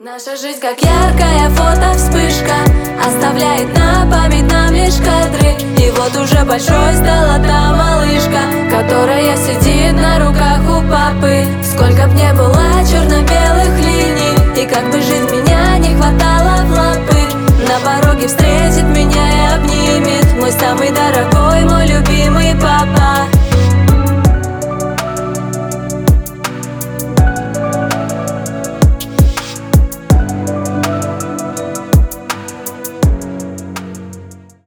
Наша жизнь как яркая фото-вспышка, оставляет на память нам лишь кадры. И вот уже большой стала та малышка, которая